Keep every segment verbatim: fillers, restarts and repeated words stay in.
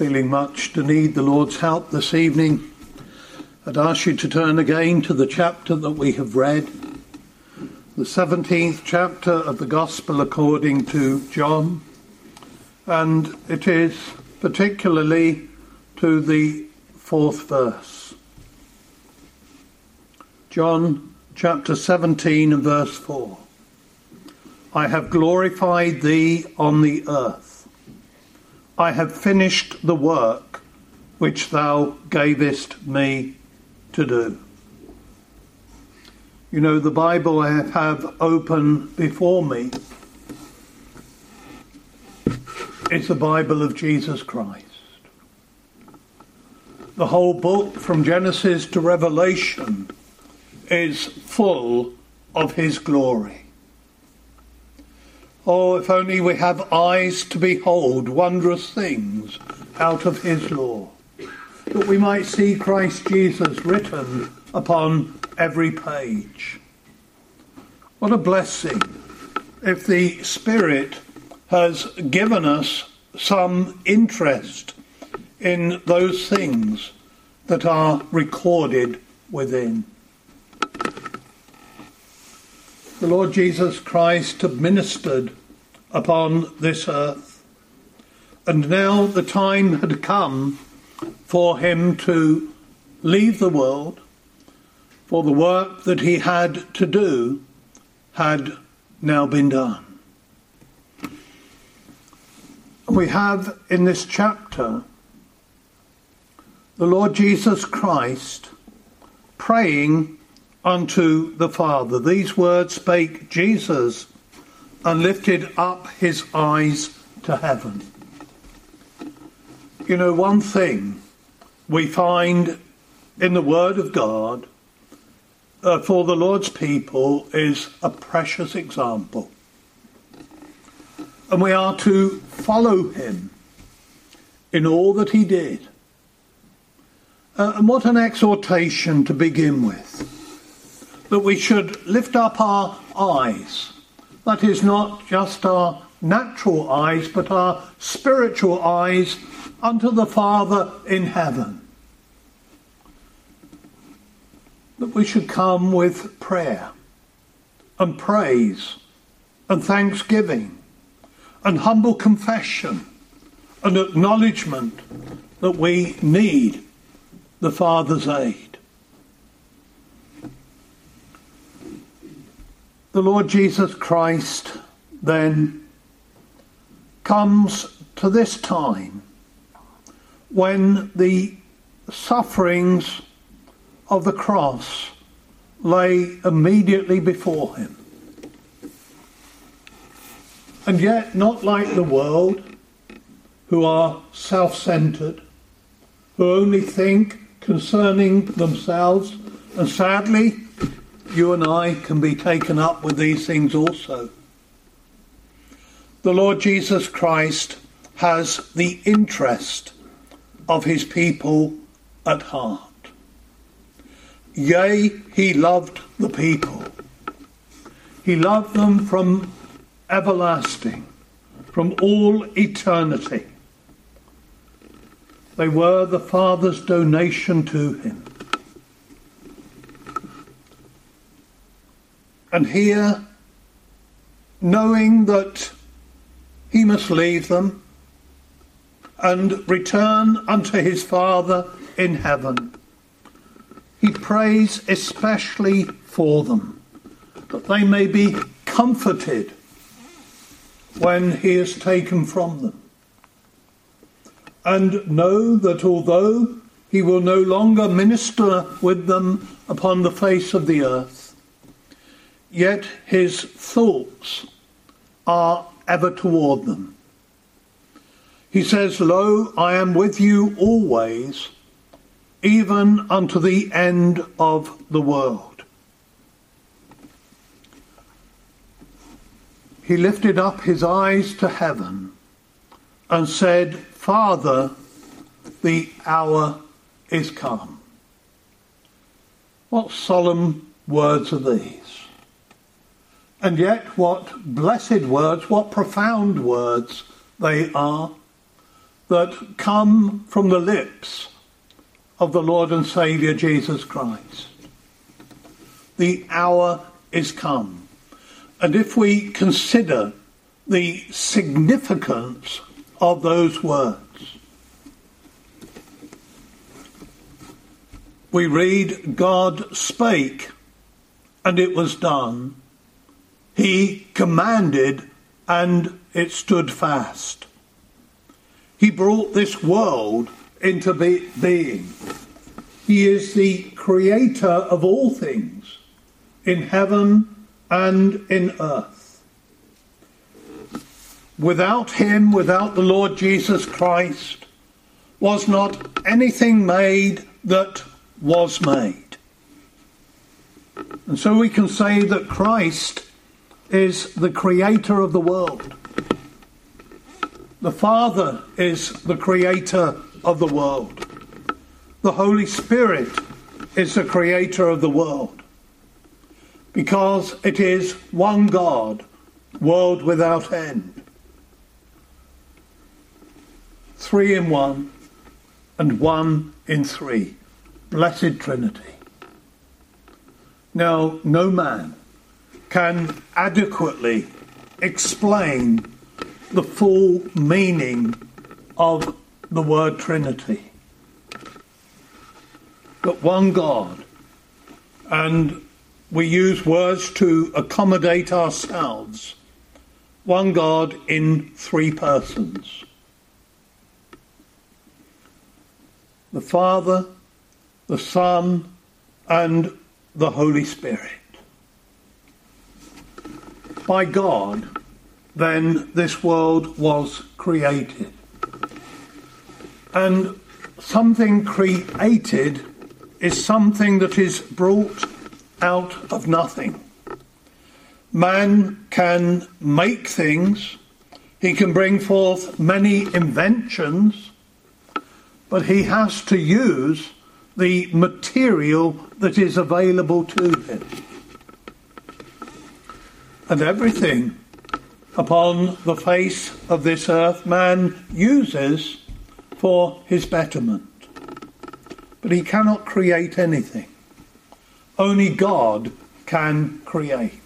feeling much to need the Lord's help this evening, I'd ask you to turn again to the chapter that we have read, the seventeenth chapter of the Gospel according to John, and it is particularly to the fourth verse. John chapter seventeen and verse four. I have glorified thee on the earth. I have finished the work which thou gavest me to do. You know, the Bible I have open before me is the Bible of Jesus Christ. The whole book from Genesis to Revelation is full of his glory. Oh, if only we have eyes to behold wondrous things out of his law, that we might see Christ Jesus written upon every page. What a blessing if the Spirit has given us some interest in those things that are recorded within. The Lord Jesus Christ administered upon this earth, and now the time had come for him to leave the world, for the work that he had to do had now been done. We have in this chapter the Lord Jesus Christ praying unto the Father. These words spake Jesus and lifted up his eyes to heaven. You know, one thing we find in the Word of God uh, for the Lord's people is a precious example. And we are to follow him in all that he did. Uh, and what an exhortation to begin with. That we should lift up our eyes. That is not just our natural eyes, but our spiritual eyes unto the Father in heaven. That we should come with prayer and praise and thanksgiving and humble confession and acknowledgement that we need the Father's aid. The Lord Jesus Christ then comes to this time when the sufferings of the cross lay immediately before him. And yet, not like the world, who are self-centered, who only think concerning themselves, and sadly, you and I can be taken up with these things also. The Lord Jesus Christ has the interest of his people at heart. Yea, he loved the people. He loved them from everlasting, from all eternity. They were the Father's donation to him. And here, knowing that he must leave them and return unto his Father in heaven, he prays especially for them, that they may be comforted when he is taken from them. And know that although he will no longer minister with them upon the face of the earth, yet his thoughts are ever toward them. He says, Lo, I am with you always, even unto the end of the world. He lifted up his eyes to heaven and said, Father, the hour is come. What solemn words are these? And yet what blessed words, what profound words they are. that come from the lips of the Lord and Saviour Jesus Christ. The hour is come. And if we consider the significance of those words, we read, God spake, and it was done. He commanded, and it stood fast. He brought this world into be- being. He is the creator of all things, in heaven and in earth. Without him, without the Lord Jesus Christ, was not anything made that was made. And so we can say that Christ is the creator of the world. The Father is the creator of the world. The Holy Spirit is the creator of the world. Because it is one God, world without end. Three in one and one in three. Blessed Trinity. Now, no man can adequately explain the full meaning of the word Trinity. But one God, and we use words to accommodate ourselves, one God in three persons. The Father, the Son, and the Holy Spirit. By God, then, this world was created. And something created is something that is brought out of nothing. Man can make things, he can bring forth many inventions, but he has to use the material that is available to him. And everything upon the face of this earth man uses for his betterment. But he cannot create anything. Only God can create.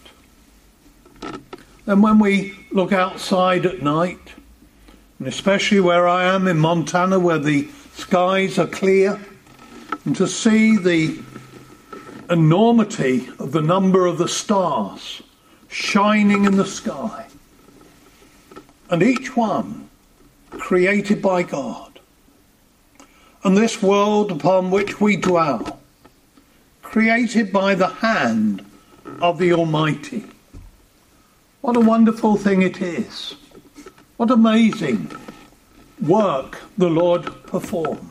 And when we look outside at night, and especially where I am in Montana, where the skies are clear, and to see the enormity of the number of the stars shining in the sky, and each one created by God, and this world upon which we dwell, created by the hand of the Almighty. What a wonderful thing it is. What amazing work the Lord performed.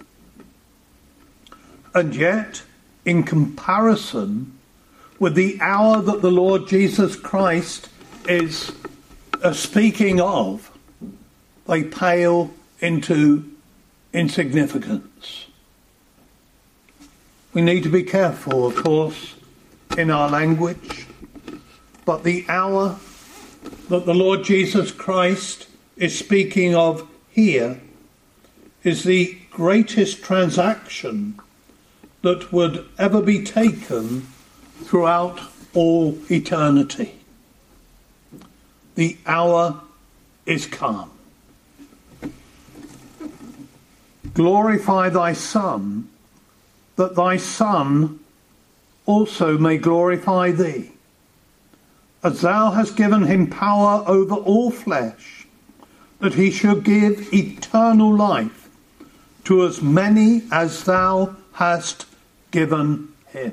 And yet, in comparison with the hour that the Lord Jesus Christ is uh, speaking of, they pale into insignificance. We need to be careful, of course, in our language, but the hour that the Lord Jesus Christ is speaking of here is the greatest transaction that would ever be taken throughout all eternity. The hour is come. Glorify thy Son, that thy Son also may glorify thee, as thou hast given him power over all flesh, that he should give eternal life to as many as thou hast given him.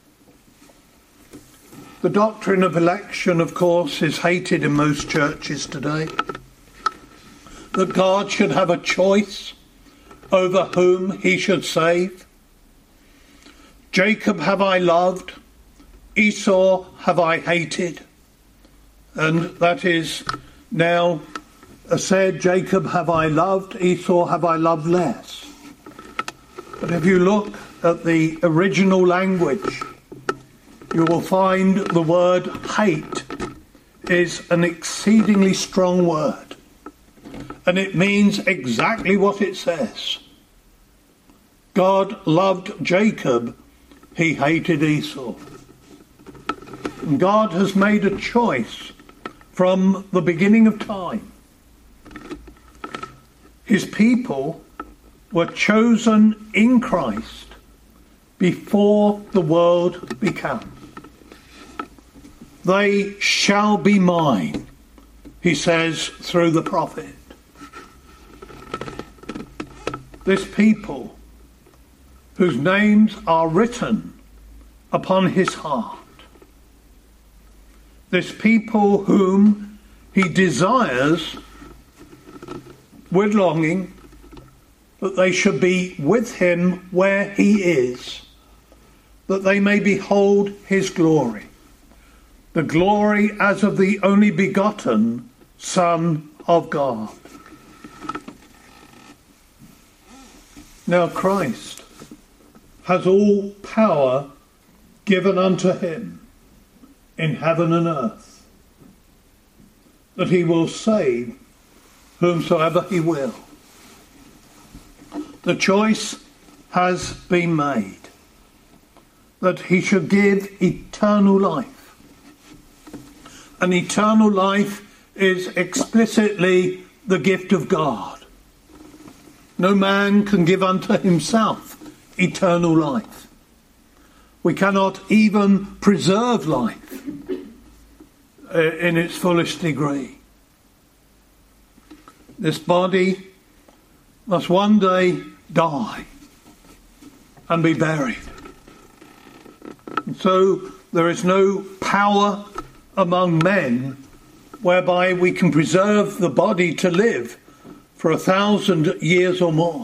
The doctrine of election, of course, is hated in most churches today. That God should have a choice over whom he should save. Jacob have I loved, Esau have I hated. And that is now said, Jacob have I loved, Esau have I loved less. But if you look at the original language, you will find the word hate is an exceedingly strong word. and it means exactly what it says. God loved Jacob, he hated Esau. And God has made a choice from the beginning of time. His people were chosen in Christ before the world began. They shall be mine, he says through the prophet. This people, whose names are written upon his heart. This people whom he desires with longing that they should be with him where he is, that they may behold his glory, the glory as of the only begotten Son of God. Now Christ has all power given unto him in heaven and earth, that he will save whomsoever he will. The choice has been made that he should give eternal life. And eternal life is explicitly the gift of God. No man can give unto himself eternal life. We cannot even preserve life in its fullest degree. This body must one day die and be buried. And so there is no power among men whereby we can preserve the body to live for a thousand years or more.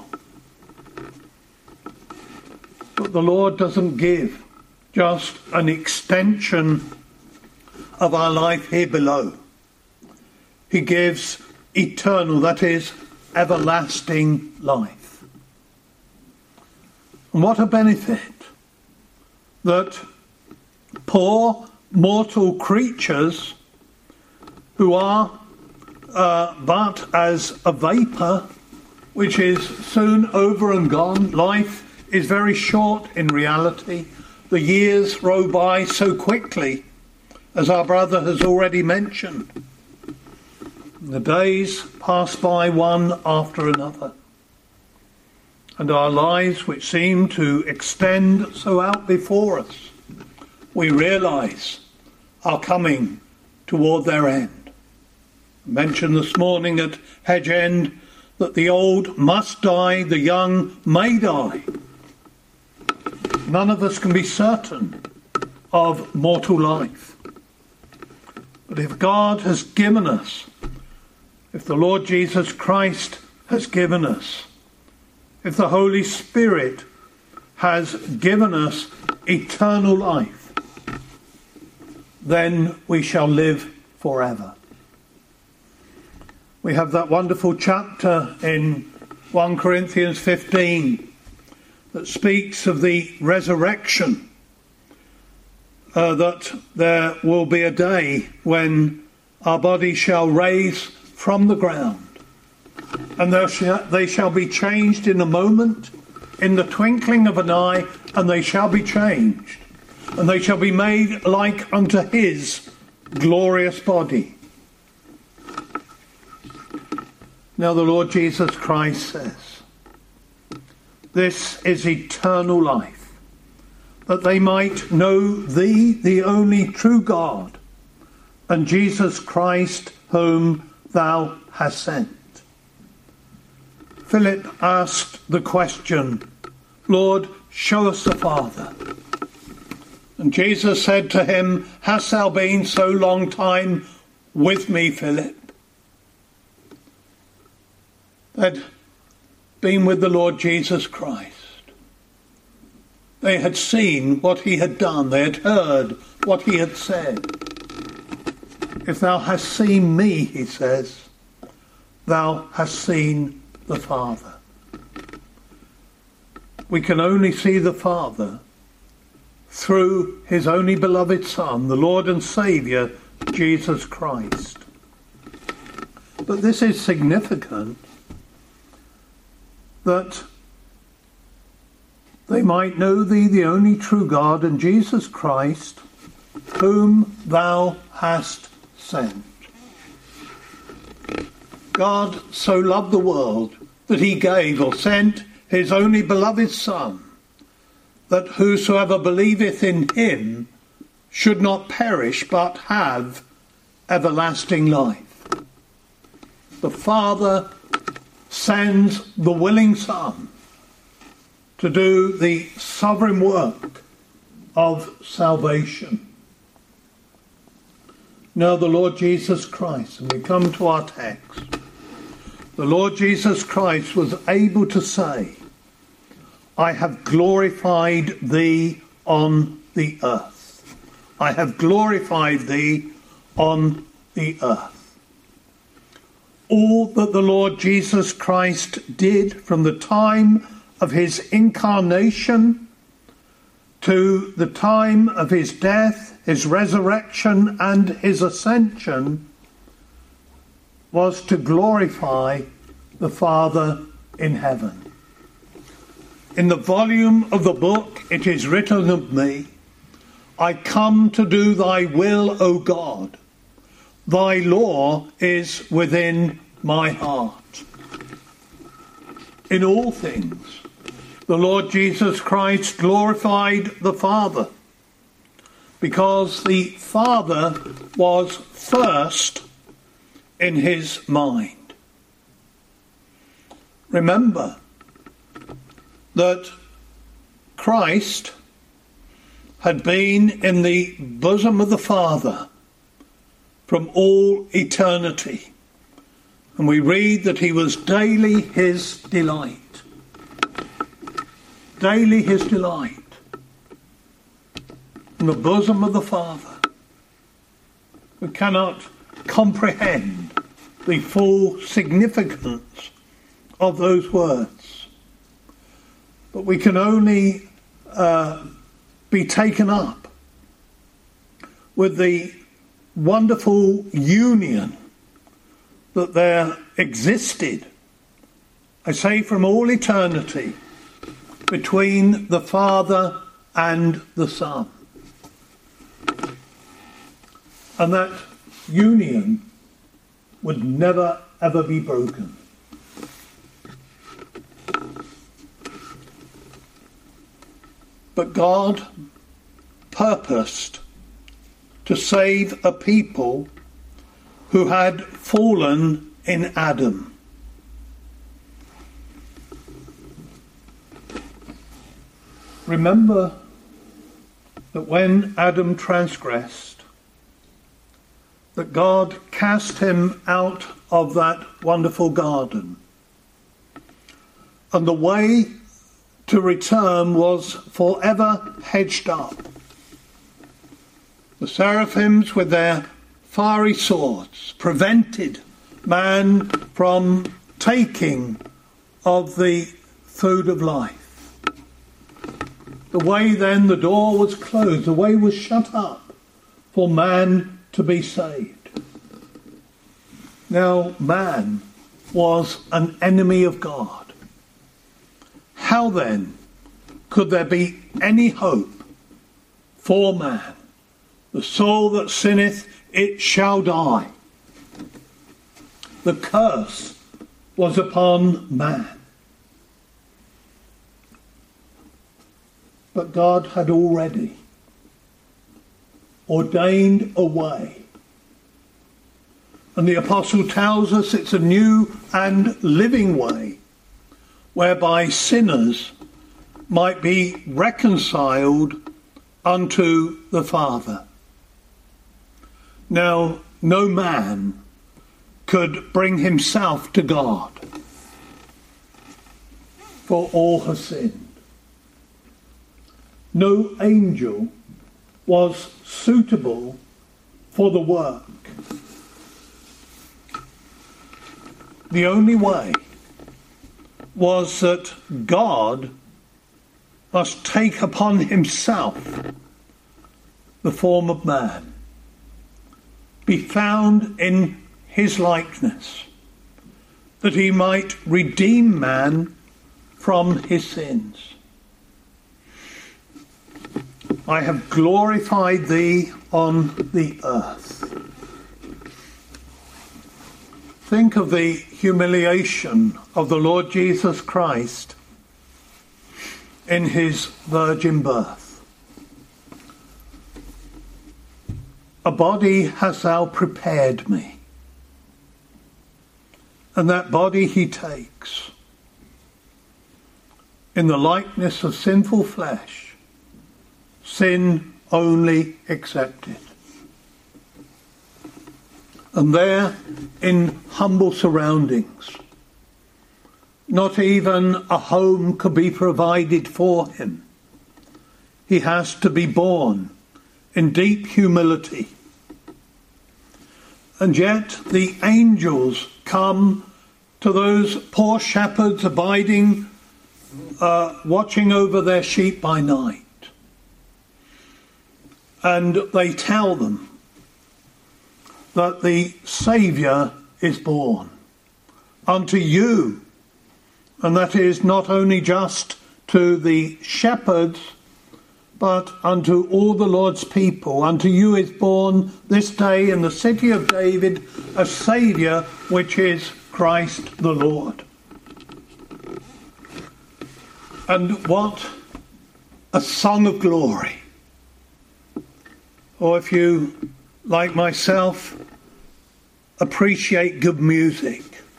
But the Lord doesn't give just an extension of our life here below. He gives eternal, that is, everlasting life. And what a benefit that poor mortal creatures who are uh, but as a vapour which is soon over and gone. Life is very short in reality. The years roll by so quickly, as our brother has already mentioned. The days pass by one after another. And our lives, which seem to extend so out before us, we realise are coming toward their end. I mentioned this morning at Hedge End that the old must die, the young may die. None of us can be certain of mortal life. But if God has given us, if the Lord Jesus Christ has given us, if the Holy Spirit has given us eternal life, then we shall live forever. We have that wonderful chapter in First Corinthians fifteen that speaks of the resurrection, uh, that there will be a day when our bodies shall raise from the ground, and they shall, they shall be changed in a moment, in the twinkling of an eye, and they shall be changed, and they shall be made like unto his glorious body. Now the Lord Jesus Christ says, this is eternal life, that they might know thee, the only true God, and Jesus Christ, whom thou hast sent. Philip asked the question, Lord, show us the Father. And Jesus said to him, hast thou been so long time with me, Philip? They'd been with the Lord Jesus Christ. They had seen what he had done. They had heard what he had said. If thou hast seen me, he says, thou hast seen the Father. We can only see the Father through his only beloved Son, the Lord and Saviour, Jesus Christ. But this is significant, that they might know thee, the only true God, and Jesus Christ, whom thou hast sent. God so loved the world that he gave or sent his only beloved Son, that whosoever believeth in him should not perish but have everlasting life. The Father sends the willing Son to do the sovereign work of salvation. Now the Lord Jesus Christ, and we come to our text, the Lord Jesus Christ was able to say, I have glorified thee on the earth. I have glorified thee on the earth. All that the Lord Jesus Christ did from the time of his incarnation to the time of his death, his resurrection and his ascension was to glorify the Father in heaven. In the volume of the book it is written of me, I come to do thy will, O God. Thy law is within my heart. In all things, the Lord Jesus Christ glorified the Father, because the Father was first in his mind. Remember that Christ had been in the bosom of the Father from all eternity. And we read that he was daily his delight. Daily his delight. In the bosom of the Father. We cannot comprehend the full significance of those words. But we can only uh, be taken up with the wonderful union that there existed, I say from all eternity, between the Father and the Son. And that union would never ever be broken. But God purposed to save a people who had fallen in Adam. Remember that when Adam transgressed, that God cast him out of that wonderful garden. And the way to return was forever hedged up. The seraphims with their fiery swords prevented man from taking of the food of life. The way then, the door was closed, the way was shut up for man to be saved. Now man was an enemy of God. How then could there be any hope for man? The soul that sinneth, it shall die. The curse was upon man. But God had already ordained a way. And the apostle tells us it's a new and living way, whereby sinners might be reconciled unto the Father. Now, no man could bring himself to God, for all have sinned. No angel was suitable for the work. The only way was that God must take upon himself the form of man, be found in his likeness, that he might redeem man from his sins. I have glorified thee on the earth. Think of the humiliation of the Lord Jesus Christ in his virgin birth. A body hast thou prepared me. And that body he takes in the likeness of sinful flesh, sin only accepted. And there, in humble surroundings, not even a home could be provided for him. He has to be born in deep humility. And yet the angels come to those poor shepherds abiding, uh, watching over their sheep by night. And they tell them that the Saviour is born unto you. And that is not only just to the shepherds, but unto all the Lord's people. Unto you is born this day in the city of David a Saviour, which is Christ the Lord. And what a song of glory. Or if you, like myself, appreciate good music,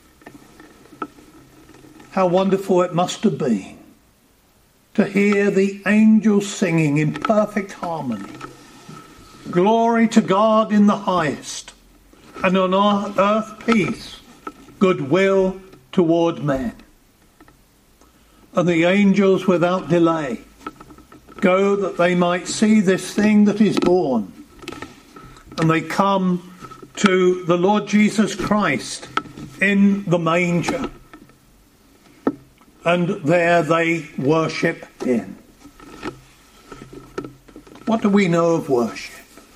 how wonderful it must have been to hear the angels singing in perfect harmony. Glory to God in the highest, and on earth peace, goodwill toward men. And the angels without delay go that they might see this thing that is born. And they come to the Lord Jesus Christ in the manger. And there they worship him. What do we know of worship?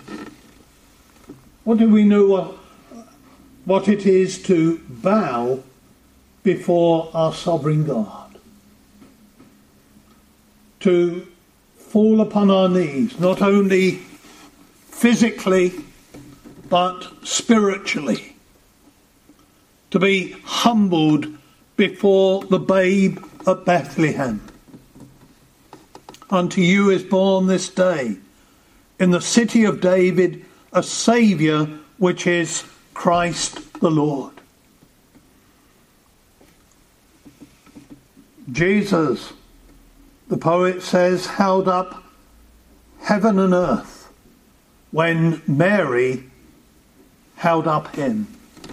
What do we know what, what it is to bow before our sovereign God? To fall upon our knees, not only physically, but spiritually. To be humbled before the babe at Bethlehem. Unto you is born this day in the city of David a Saviour, which is Christ the Lord. Jesus, the poet says, held up heaven and earth when Mary held up him.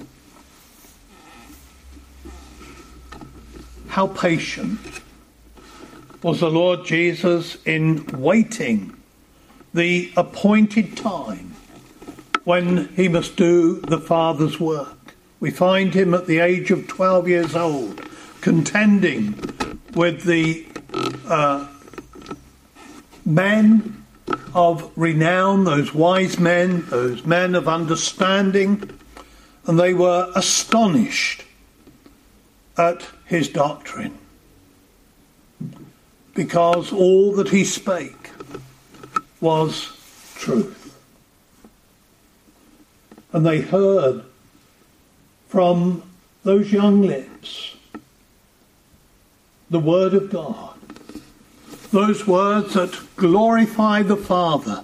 How patient was the Lord Jesus in waiting the appointed time when he must do the Father's work. We find him at the age of twelve years old, contending with the uh, men of renown, those wise men, those men of understanding, and they were astonished at his doctrine, because all that he spake was truth. And they heard from those young lips the word of God, those words that glorify the Father,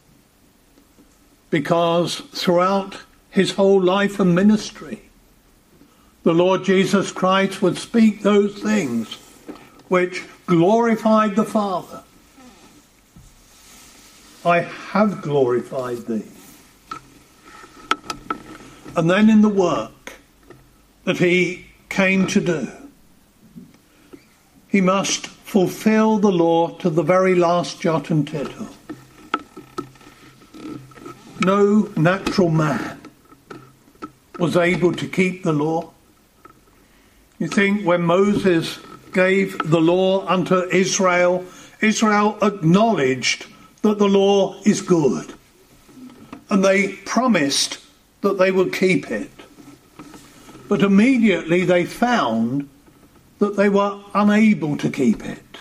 because throughout his whole life and ministry, the Lord Jesus Christ would speak those things which glorified the Father. I have glorified thee. And then in the work that he came to do, he must fulfill the law to the very last jot and tittle. No natural man was able to keep the law. You think when Moses gave the law unto Israel, Israel acknowledged that the law is good, and they promised that they would keep it. But immediately they found that they were unable to keep it.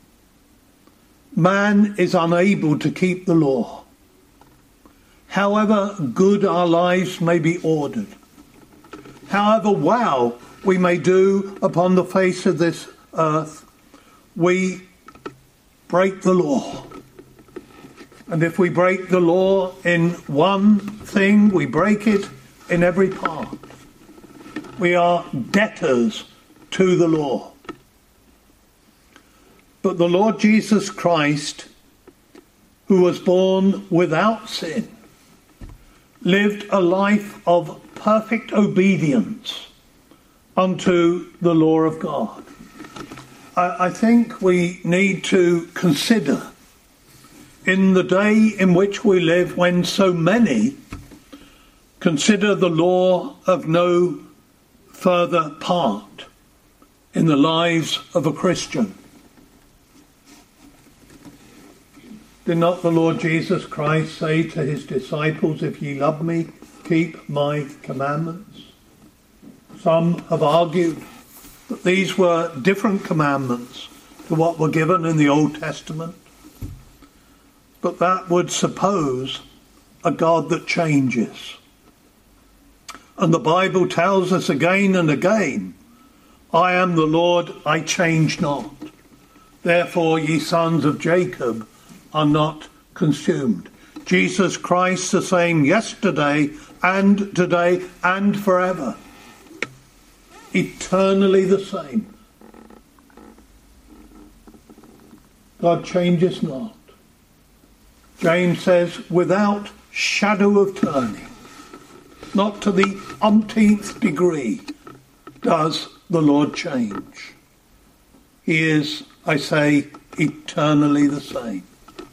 Man is unable to keep the law. However good our lives may be ordered, however well we may do upon the face of this earth, we break the law. And if we break the law in one thing, we break it in every part. We are debtors to the law. But the Lord Jesus Christ, who was born without sin, lived a life of perfect obedience unto the law of God. I, I think we need to consider, in the day in which we live, when so many consider the law of no further part in the lives of a Christian. Did not the Lord Jesus Christ say to his disciples, "If ye love me, keep my commandments"? Some have argued that these were different commandments to what were given in the Old Testament. But that would suppose a God that changes. And the Bible tells us again and again, "I am the Lord, I change not. Therefore ye sons of Jacob are not consumed." Jesus Christ the same yesterday and today and forever. Eternally the same. God changes not. James says, without shadow of turning, not to the umpteenth degree does the Lord change. He is, I say, eternally the same.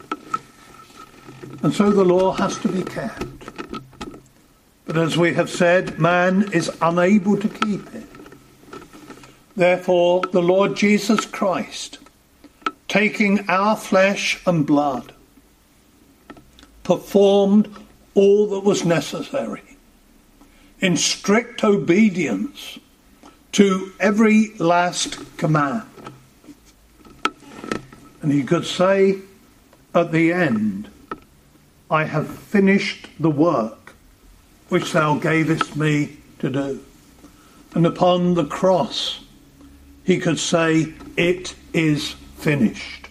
And so the law has to be kept. But as we have said, man is unable to keep it. Therefore, the Lord Jesus Christ, taking our flesh and blood, performed all that was necessary in strict obedience to every last command. And he could say at the end, "I have finished the work which thou gavest me to do." And upon the cross, he could say, "It is finished."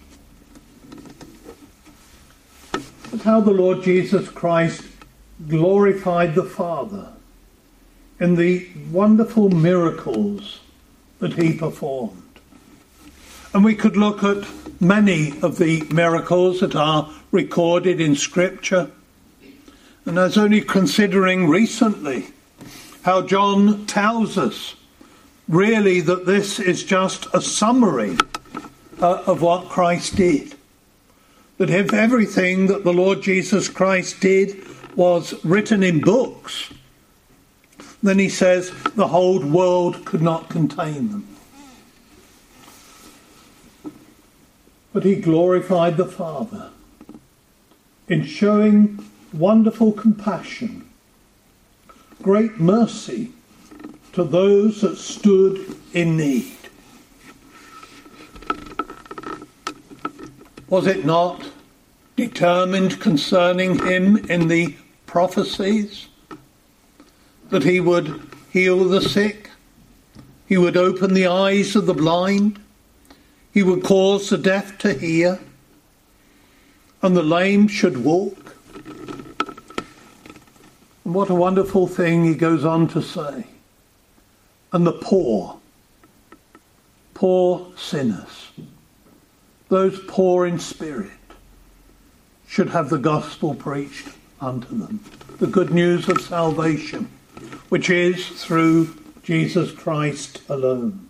That's how the Lord Jesus Christ glorified the Father in the wonderful miracles that he performed. And we could look at many of the miracles that are recorded in Scripture. And I was only considering recently how John tells us really that this is just a summary uh, of what Christ did. That if everything that the Lord Jesus Christ did was written in books, then he says the whole world could not contain them. But he glorified the Father in showing wonderful compassion, great mercy to those that stood in need. Was it not determined concerning him in the prophecies that he would heal the sick, he would open the eyes of the blind, he would cause the deaf to hear, and the lame should walk? And what a wonderful thing he goes on to say. And the poor, poor sinners, those poor in spirit, should have the gospel preached unto them. The good news of salvation, which is through Jesus Christ alone.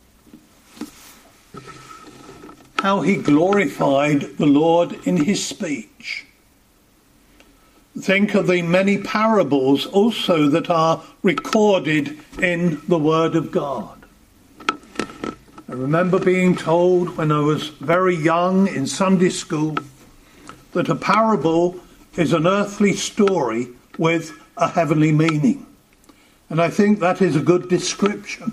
How he glorified the Lord in his speech. Think of the many parables also that are recorded in the Word of God. I remember being told when I was very young in Sunday school that a parable is an earthly story with a heavenly meaning. And I think that is a good description,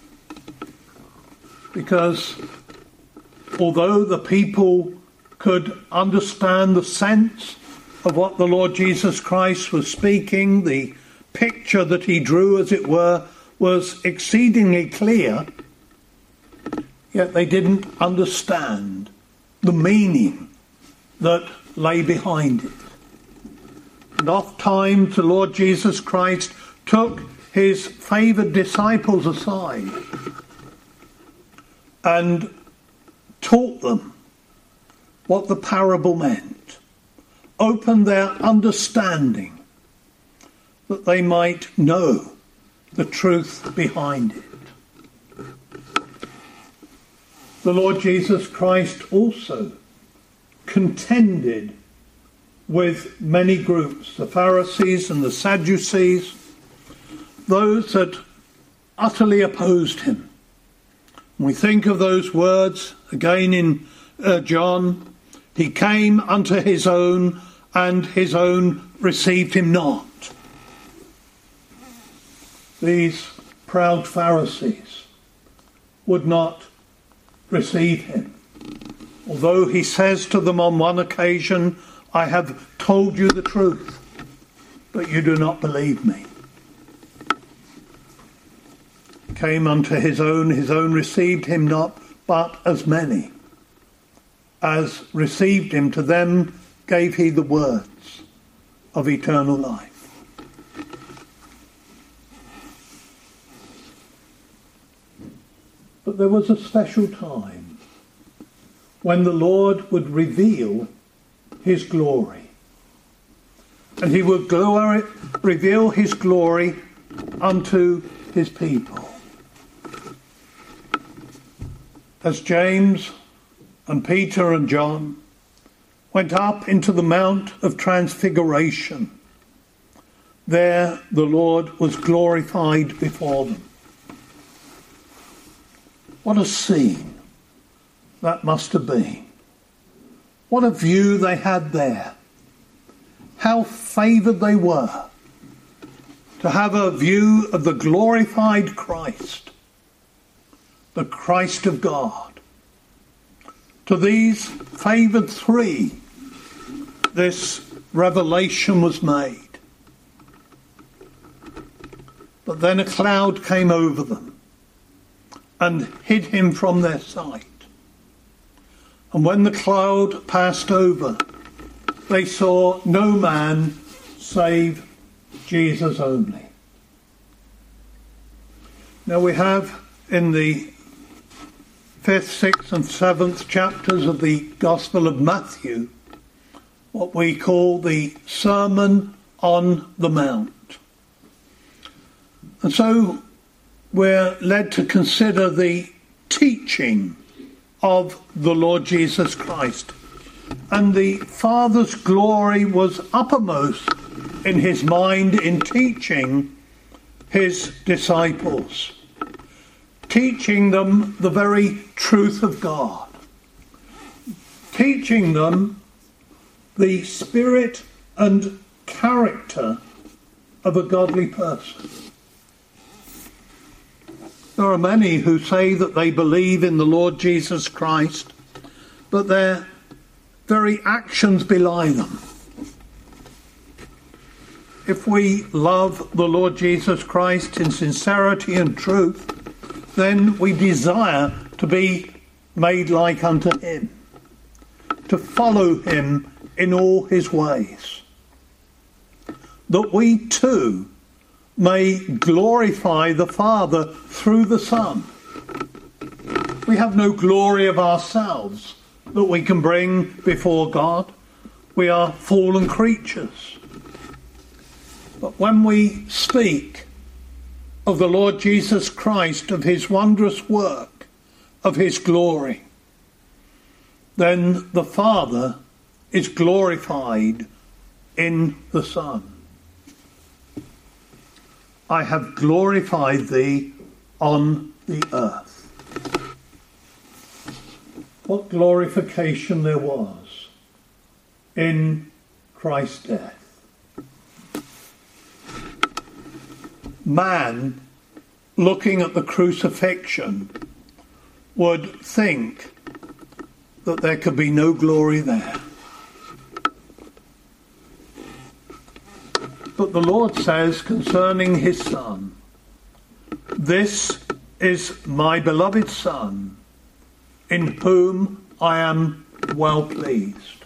because although the people could understand the sense of what the Lord Jesus Christ was speaking, the picture that he drew, as it were, was exceedingly clear, yet they didn't understand the meaning that lay behind it. And oft times the Lord Jesus Christ took his favoured disciples aside and taught them what the parable meant, opened their understanding that they might know the truth behind it. The Lord Jesus Christ also contended with many groups, the Pharisees and the Sadducees, those that utterly opposed him. We think of those words again in uh, John, he came unto his own, and his own received him not. These proud Pharisees would not receive him, although he says to them on one occasion, I have told you the truth, but you do not believe me. Came unto his own, his own received him not, but as many as received him, to them gave he the words of eternal life. But there was a special time when the Lord would reveal his glory. And he would glory, reveal his glory unto his people. As James and Peter and John went up into the Mount of Transfiguration, there the Lord was glorified before them. What a scene that must have been. What a view they had there. How favoured they were to have a view of the glorified Christ, the Christ of God. To these favoured three, this revelation was made. But then a cloud came over them and hid him from their sight. And when the cloud passed over, they saw no man save Jesus only. Now we have in the fifth, sixth and seventh chapters of the Gospel of Matthew what we call the Sermon on the Mount. And so we're led to consider the teaching of the Lord Jesus Christ. And the Father's glory was uppermost in his mind in teaching his disciples, teaching them the very truth of God, teaching them the spirit and character of a godly person. There are many who say that they believe in the Lord Jesus Christ, but their very actions belie them. If we love the Lord Jesus Christ in sincerity and truth, then we desire to be made like unto him, to follow him in all his ways, that we too may glorify the Father through the Son. We have no glory of ourselves that we can bring before God. We are fallen creatures. But when we speak of the Lord Jesus Christ, of his wondrous work, of his glory, then the Father is glorified in the Son. I have glorified thee on the earth. What glorification there was in Christ's death. man, looking at the crucifixion, would think that there could be no glory there. But the Lord says concerning his Son, "This is my beloved Son, in whom I am well pleased."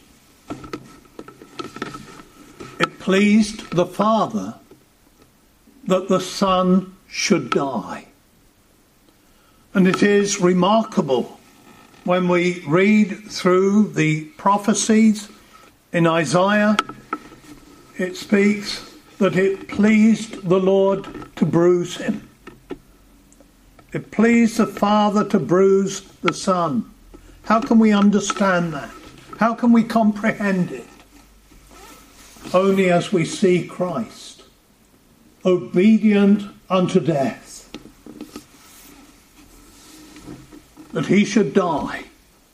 It pleased the Father that the Son should die. And it is remarkable when we read through the prophecies in Isaiah, it speaks that it pleased the Lord to bruise him. It pleased the Father to bruise the Son. How can we understand that? How can we comprehend it? Only as we see Christ, obedient unto death, that he should die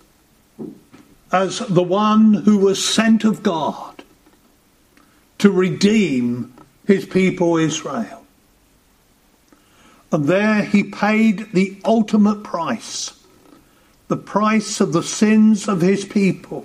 as the one who was sent of God to redeem his people Israel. And there he paid the ultimate price, the price of the sins of his people.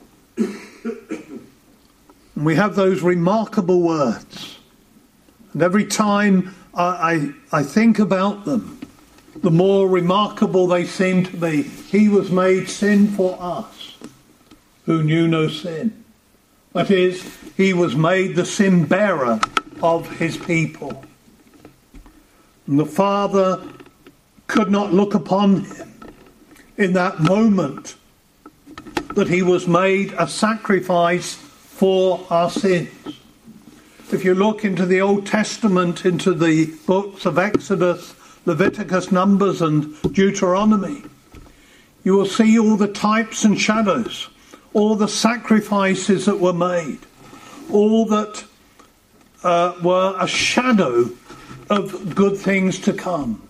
And we have those remarkable words. And every time I, I, I think about them, the more remarkable they seem to be. He was made sin for us, who knew no sin. That is, he was made the sin bearer of his people. And the Father could not look upon him in that moment that he was made a sacrifice for our sins. If you look into the Old Testament, into the books of Exodus, Leviticus, Numbers and Deuteronomy, you will see all the types and shadows, all the sacrifices that were made, all that uh, were a shadow of good things to come.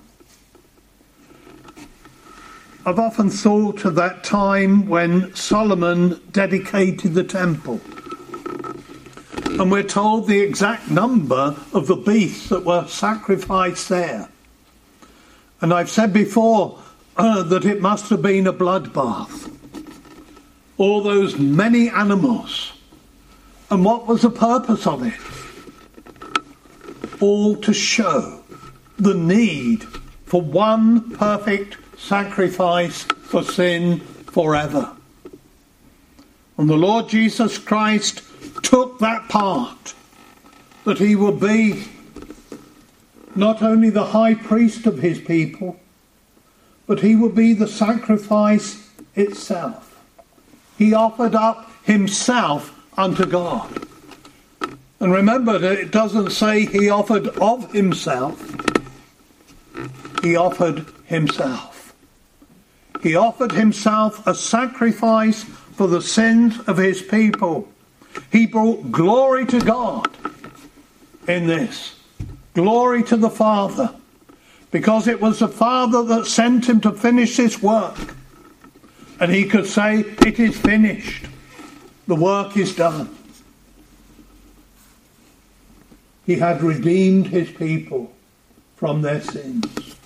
I've often thought of that time when Solomon dedicated the temple. And we're told the exact number of the beasts that were sacrificed there. And I've said before uh, that it must have been a bloodbath. All those many animals. And what was the purpose of it? All to show the need for one perfect sacrifice for sin forever. And the Lord Jesus Christ took that part, that he would be not only the high priest of his people, but he would be the sacrifice itself. He offered up himself unto God. And remember that it doesn't say he offered of himself. He offered himself. He offered himself a sacrifice for the sins of his people. He brought glory to God in this. Glory to the Father. Because it was the Father that sent him to finish this work. And he could say, it is finished. The work is done. He had redeemed his people from their sins.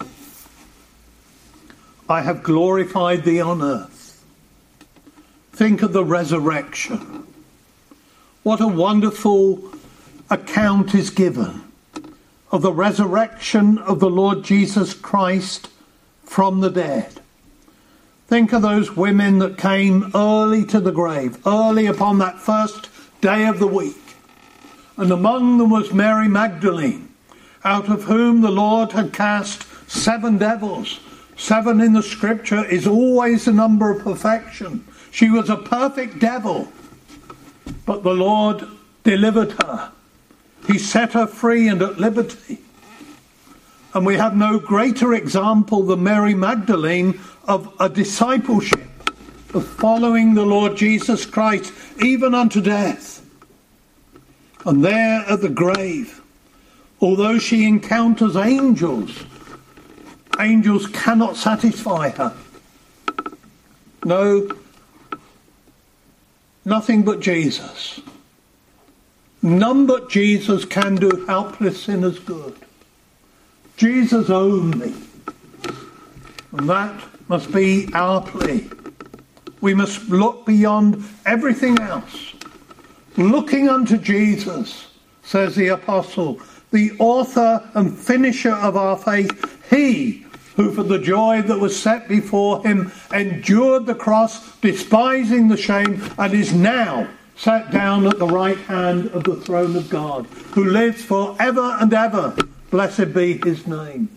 I have glorified thee on earth. Think of the resurrection. What a wonderful account is given of the resurrection of the Lord Jesus Christ from the dead. Think of those women that came early to the grave, early upon that first day of the week. And among them was Mary Magdalene, out of whom the Lord had cast seven devils. Seven in the scripture is always a number of perfection. She was a perfect devil, but the Lord delivered her. He set her free and at liberty. And we have no greater example than Mary Magdalene of a discipleship, of following the Lord Jesus Christ, even unto death. And there at the grave, although she encounters angels, angels cannot satisfy her. No, nothing but Jesus. None but Jesus can do helpless sinners good. Jesus only. And that must be our plea. We must look beyond everything else. Looking unto Jesus, says the apostle, the author and finisher of our faith, he who for the joy that was set before him endured the cross, despising the shame, and is now sat down at the right hand of the throne of God, who lives for ever and ever. Blessed be his name.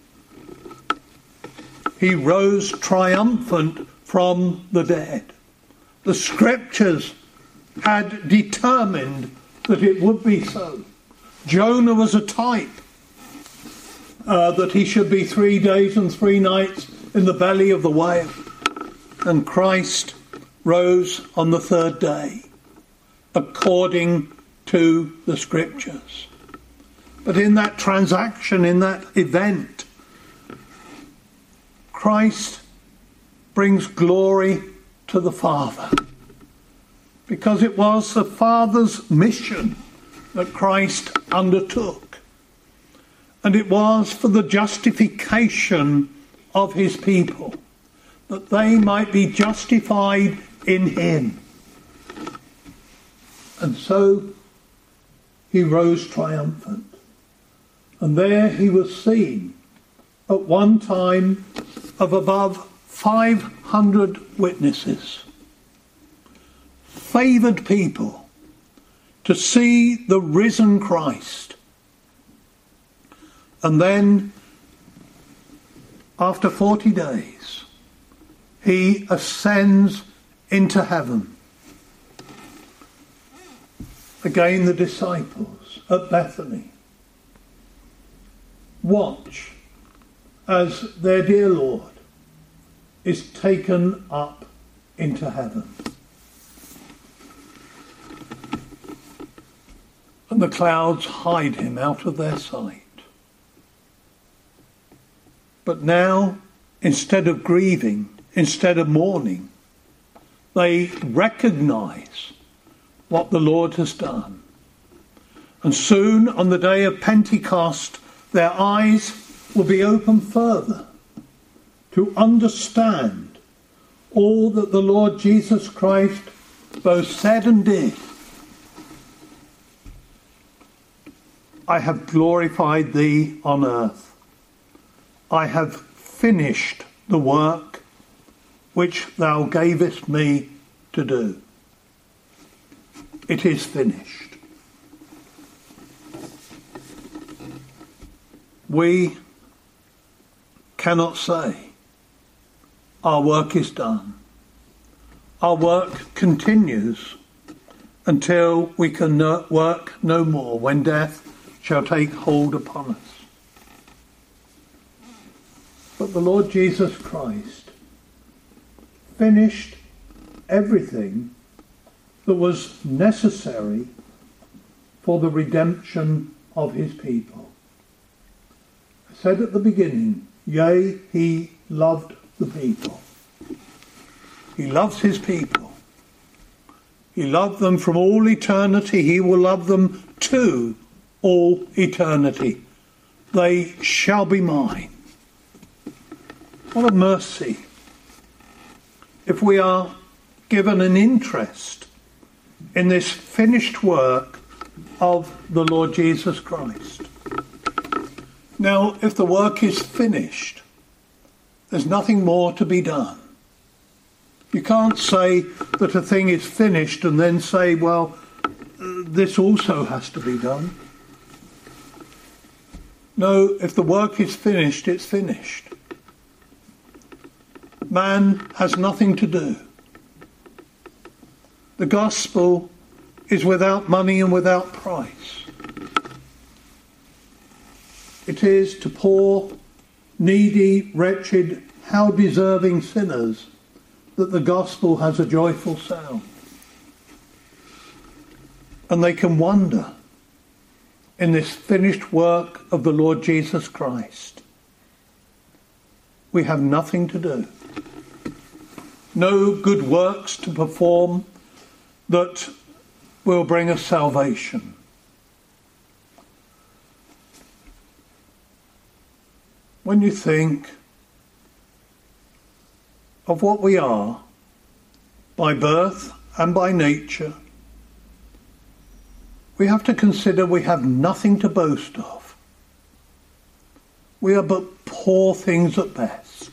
He rose triumphant from the dead. The scriptures had determined that it would be so. Jonah was a type uh, that he should be three days and three nights in the belly of the whale. And Christ rose on the third day, according to the scriptures. But in that transaction, in that event, Christ brings glory to the Father, because it was the Father's mission that Christ undertook, and it was for the justification of his people, that they might be justified in him. And so he rose triumphant, and there he was seen at one time of above five hundred witnesses, favoured people, to see the risen Christ. And then, after forty days, he ascends into heaven. Again, the disciples at Bethany watch as their dear Lord is taken up into heaven. And the clouds hide him out of their sight. But now, instead of grieving, instead of mourning, they recognise what the Lord has done. And soon, on the day of Pentecost, their eyes will be opened further to understand all that the Lord Jesus Christ both said and did. I have glorified thee on earth. I have finished the work which thou gavest me to do. It is finished. We cannot say our work is done. Our work continues until we can work no more, when death shall take hold upon us. But the Lord Jesus Christ finished everything that was necessary for the redemption of his people. I said at the beginning, yea, he loved the people. He loves his people. He loved them from all eternity. He will love them to all eternity. They shall be mine. What a mercy if we are given an interest in this finished work of the Lord Jesus Christ. Now, if the work is finished, there's nothing more to be done. You can't say that a thing is finished and then say, well, uh, this also has to be done. No, if the work is finished, it's finished. Man has nothing to do. The gospel is without money and without price. It is to poor, needy, wretched, how deserving sinners that the gospel has a joyful sound. And they can wonder in this finished work of the Lord Jesus Christ. We have nothing to do. No good works to perform that will bring us salvation. when you think of what we are by birth and by nature, we have to consider we have nothing to boast of. We are but poor things at best.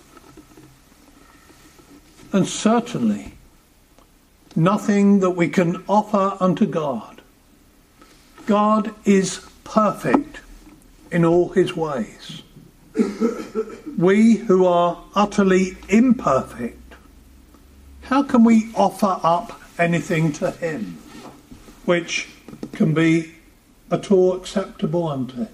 And certainly nothing that we can offer unto God. God is perfect in all his ways. We who are utterly imperfect, how can we offer up anything to him which can be at all acceptable unto him?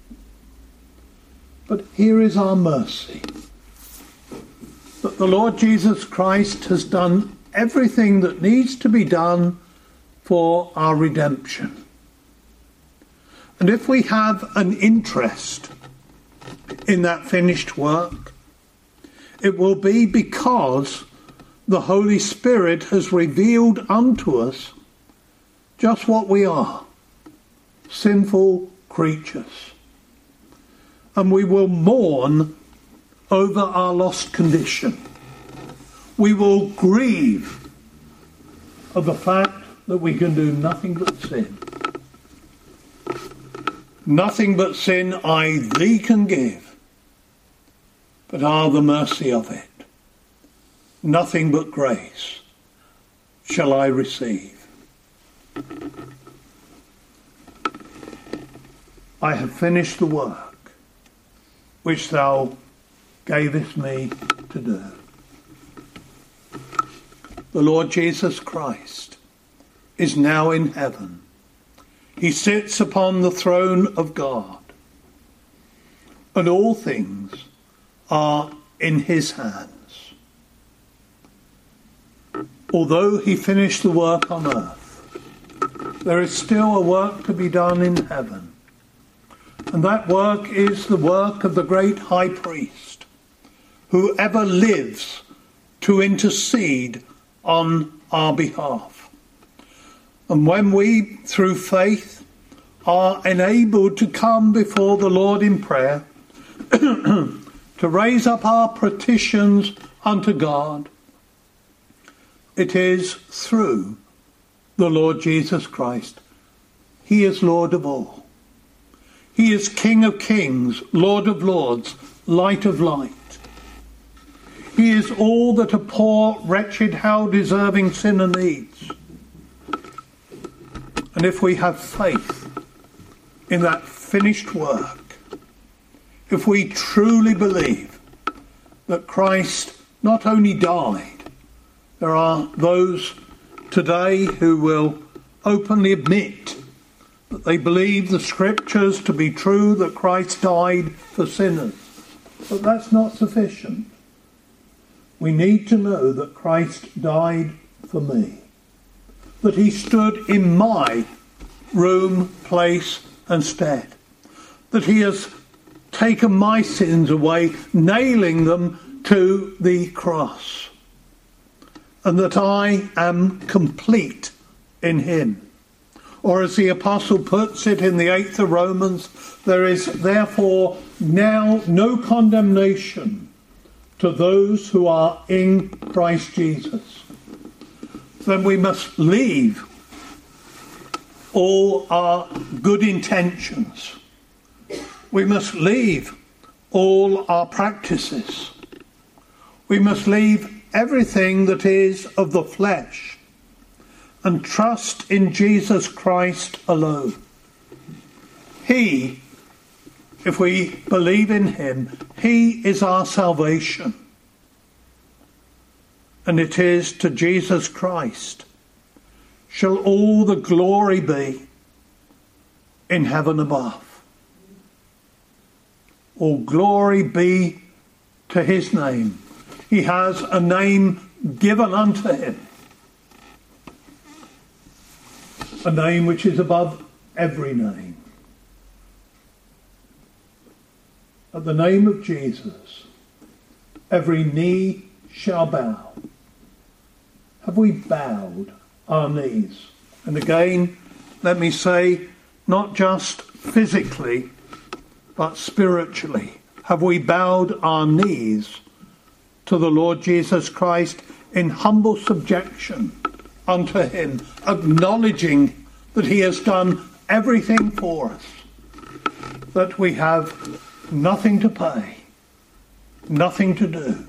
But here is our mercy, that the Lord Jesus Christ has done everything that needs to be done for our redemption. And if we have an interest in that finished work, it will be because the Holy Spirit has revealed unto us just what we are, sinful creatures. And we will mourn over our lost condition. We will grieve of the fact that we can do nothing but sin. Nothing but sin I thee can give, but ah, the mercy of it. Nothing but grace shall I receive. I have finished the work which thou gavest me to do. The Lord Jesus Christ is now in heaven. He sits upon the throne of God, and all things are in his hands. Although he finished the work on earth, there is still a work to be done in heaven. And that work is the work of the great high priest, who ever lives to intercede on our behalf. And when we, through faith, are enabled to come before the Lord in prayer, to raise up our petitions unto God, it is through the Lord Jesus Christ. He is Lord of all. He is King of kings, Lord of lords, light of light. He is all that a poor, wretched, hell-deserving sinner needs. And if we have faith in that finished work, if we truly believe that Christ not only died, there are those today who will openly admit that they believe the scriptures to be true, that Christ died for sinners. But that's not sufficient. We need to know that Christ died for me, that he stood in my room, place and stead, that he has taken my sins away, nailing them to the cross, and that I am complete in him. Or as the apostle puts it in the eighth of Romans, there is therefore now no condemnation to those who are in Christ Jesus. Then we must leave all our good intentions. We must leave all our practices. We must leave everything that is of the flesh and trust in Jesus Christ alone. He, if we believe in him, he is our salvation. And it is to Jesus Christ shall all the glory be in heaven above. All glory be to his name. He has a name given unto him, a name which is above every name. At the name of Jesus, every knee shall bow. Have we bowed our knees? And again, let me say, not just physically, but spiritually. have we bowed our knees to the Lord Jesus Christ in humble subjection unto him, acknowledging that he has done everything for us, that we have nothing to pay, nothing to do,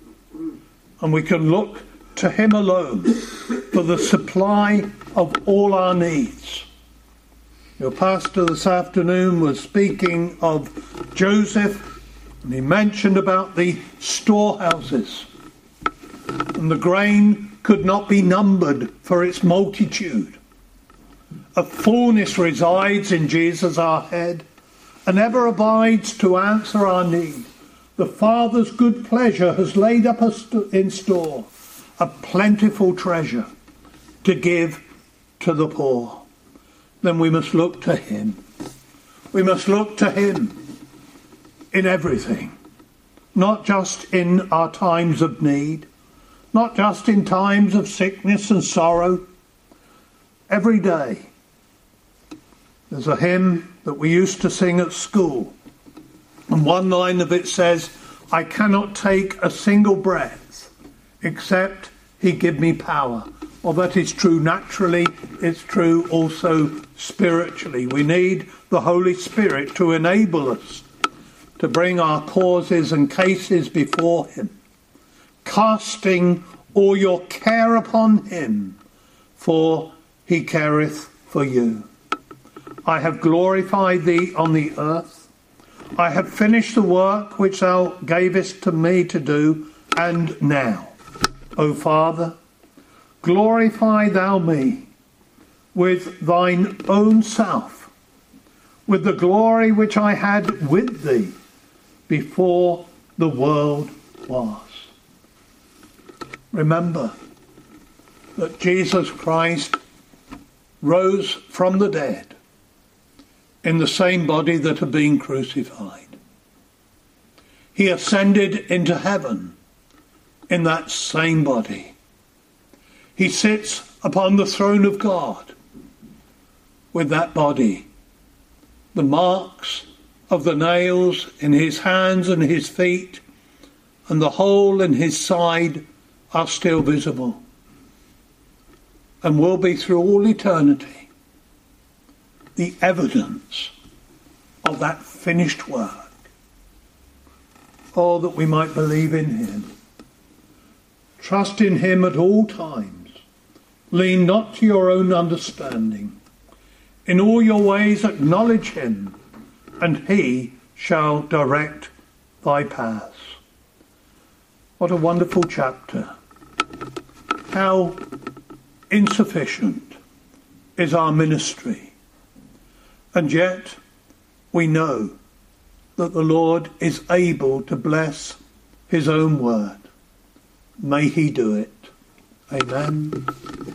and we can look to him alone for the supply of all our needs. Your pastor this afternoon was speaking of Joseph, and he mentioned about the storehouses, and the grain could not be numbered for its multitude. A fullness resides in Jesus our head, and ever abides to answer our need. The Father's good pleasure has laid up in store a plentiful treasure to give to the poor. Then we must look to him. We must look to him in everything, not just in our times of need, not just in times of sickness and sorrow. Every day. There's a hymn that we used to sing at school, and one line of it says, I cannot take a single breath except he give me power. Well, that is true naturally, it's true also spiritually. We need the Holy Spirit to enable us to bring our causes and cases before him, casting all your care upon him, for he careth for you. I have glorified thee on the earth. I have finished the work which thou gavest to me to do, and now, O Father, glorify thou me with thine own self, with the glory which I had with thee before the world was. Remember that Jesus Christ rose from the dead in the same body that had been crucified. He ascended into heaven in that same body. He sits upon the throne of God with that body. The marks of the nails in his hands and his feet and the hole in his side are still visible and will be through all eternity the evidence of that finished work. Oh, that we might believe in him. Trust in him at all times. Lean not to your own understanding. In all your ways acknowledge him, and he shall direct thy paths. What a wonderful chapter. How insufficient is our ministry. And yet we know that the Lord is able to bless his own word. May he do it. Amen.